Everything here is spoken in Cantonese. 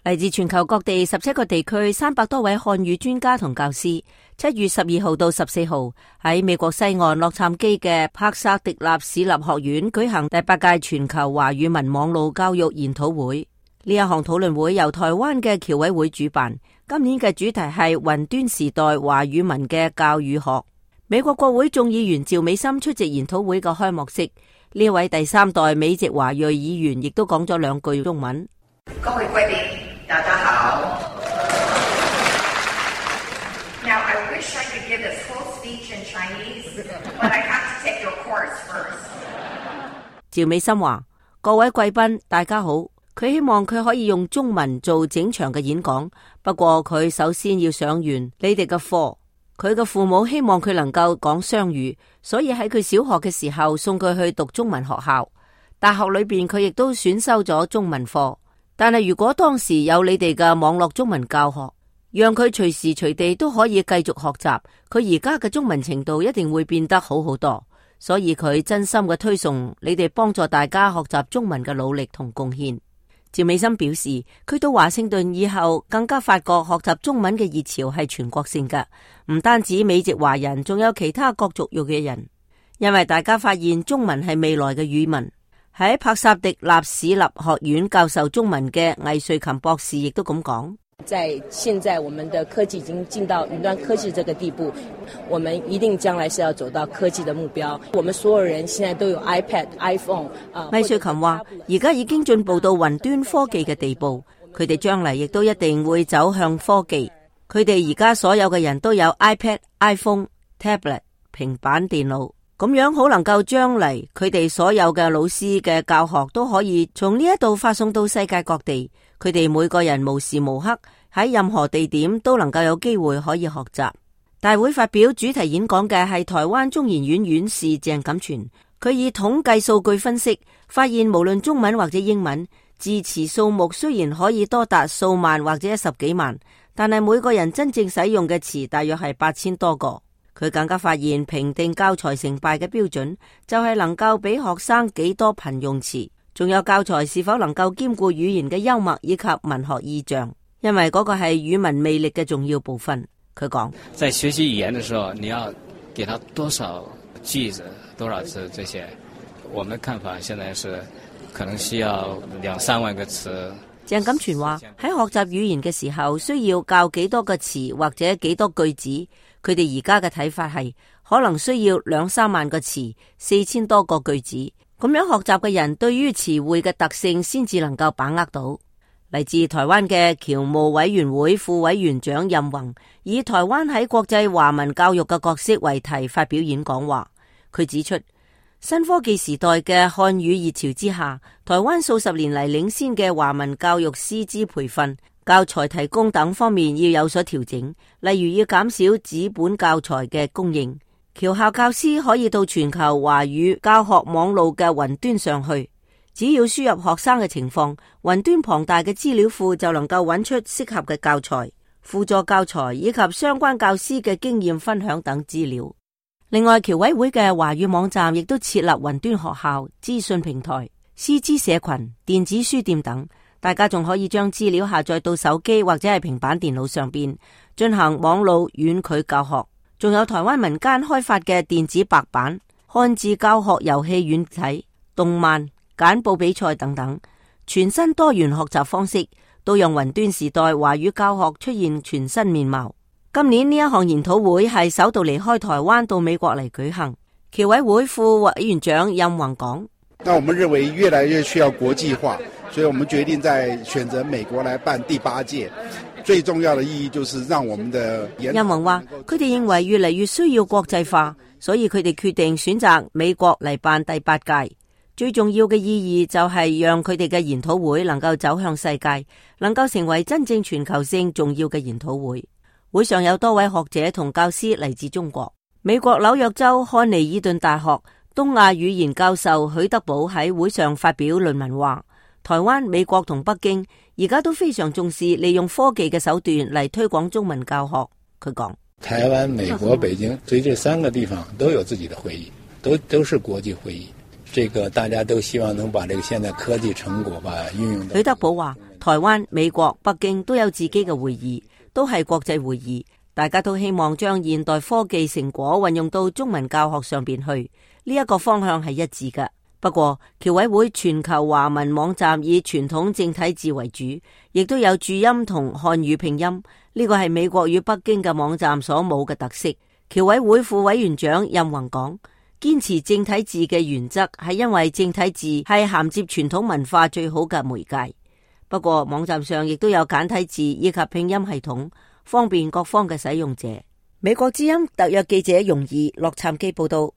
嚟自全球各地17個地區300多位漢語專家同教師7月12號到14號喺美國西岸洛杉磯嘅帕薩迪納市立學院舉行第8屆全球華語文網路教育研討會。呢一項討論會由台灣嘅僑委會主辦，今年嘅主題係雲端時代華語文嘅教與學。美國國會眾議員趙美心出席研討會嘅開幕式，呢位第3代美籍華裔議員亦都講咗2句中文。 各位貴賓，大家好。Now I wish I could give this whole speech in Chinese, but I have to take your course first. 趙美心話：各位貴賓，大家好。佢希望佢可以用中文做整場嘅演講，不過佢首先要上完你哋嘅課。佢嘅父母希望佢能夠講雙語，所以喺佢小學嘅時候送佢去讀中文學校。大學裏邊佢亦都選修咗中文課。但係如果當時有你哋嘅網絡中文教學，讓佢隨時隨地都可以繼續學習，佢而家嘅中文程度一定會變得好好多。所以佢真心嘅推崇你哋幫助大家學習中文嘅努力同貢獻。趙美心表示，佢到華盛頓以後更加發覺學習中文嘅熱潮係全國性嘅，唔單止美籍華人，仲有其他各族裔嘅人，因為大家發現中文係未來嘅語文。喺帕薩迪納市立學院教授中文嘅魏瑞琴博士亦都咁講。 在現在我們的科技已經進到雲端科技這個地步，我們一定將來是要走到科技的目標。我們所有人現在都有 iPad、iPhone。 魏瑞琴話：而家已經進步到雲端科技嘅地步，佢哋將來亦都一定會走向科技。佢哋而家所有嘅人都有 iPad、iPhone、tablet、平板電腦，咁樣好能夠將嚟佢哋所有嘅老師嘅教學都可以從呢一度發送到世界各地。佢哋每個人無時無刻喺任何地點都能夠有機會可以學習。大會發表主題演講嘅係台灣中研院院士鄭錦泉，佢以統計數據分析，發現無論中文或者英文，字詞數目雖然可以多達數萬或者10幾萬，但係每個人真正使用嘅詞大約係8000多個。佢更加發現評定教材成敗嘅標準就係能夠俾學生幾多頻用詞，仲有教材是否能夠兼顧語言嘅幽默以及文學意象，因為嗰個係語文魅力嘅重要部分。佢講， 在學習語言的時候，你要給他多少句子、多少詞，這些我們的看法現在是可能需要2-3萬個詞。 鄭錦泉話喺學習語言嘅時候需要教幾多個詞或者幾多句子，佢哋而家嘅睇法係可能需要2-3萬個詞、4000多個句子。咁樣學習嘅人對於詞彙嘅特性先至能夠把握到。嚟自台灣嘅僑務委員會副委員長任宏以台灣喺國際華文教育嘅角色為題發表演講話，佢指出新科技時代嘅漢語熱潮之下，台灣數十年嚟領先嘅華文教育師資培訓、教材提供等方面要有所調整，例如要減少紙本教材嘅供應。僑校教師可以到全球華語教學網路嘅雲端上去，只要輸入學生嘅情況，雲端龐大嘅資料庫就能夠揾出適合嘅教材、輔助教材以及相關教師嘅經驗分享等資料。另外，僑委會嘅華語網站亦都設立雲端學校、資訊平台、師資社群、電子書店等，大家仲可以將資料下載到手機或者係平板電腦上邊，進行網路遠距教學。仲有台灣民間開發嘅電子白板、漢字教學遊戲軟體、動漫、簡報比賽等等，全新多元學習方式，都讓雲端時代華語教學出現全新面貌。今年呢一項研討會係首度離開台灣到美國嚟舉行。僑委會副委員長任宏講： 那我們認為越來越需要國際化，所以我們決定在選擇美國來辦第8屆。最重要的意義就是讓我們的任宏話，佢哋認為越嚟越需要國際化，所以佢哋決定選擇美國嚟辦第8屆。最重要嘅意義就係讓佢哋嘅研討會能夠走向世界，能夠成為真正全球性重要嘅研討會。會上有多位學者同教師嚟自中國。美國紐約州漢尼爾頓大學東亞語言教授許德寶喺會上發表論文話，台灣、美國同北京而家都非常重視利用科技嘅手段嚟推廣中文教學。佢講， 台灣、美國、北京，所以這3個地方都有自己的會議，都是國際會議。這個大家都希望能把這個現在科技成果吧運用到。 許德寶話， 台灣、美國、北京都有自己嘅會議，都係國際會議，大家都希望將現代科技成果運用到中文教學上邊去，呢一個方向係一致嘅。不過僑委會全球華文網站以傳統正體字為主，亦都有注音同漢語拼音，呢個係美國與北京嘅網站所冇嘅特色。僑委會副委員長任宏講，堅持正體字嘅原則係因為正體字係銜接傳統文化最好嘅媒介。不過網站上亦都有簡體字以及拼音系統，方便各方嘅使用者。美國之音特約記者容儀洛杉磯報道。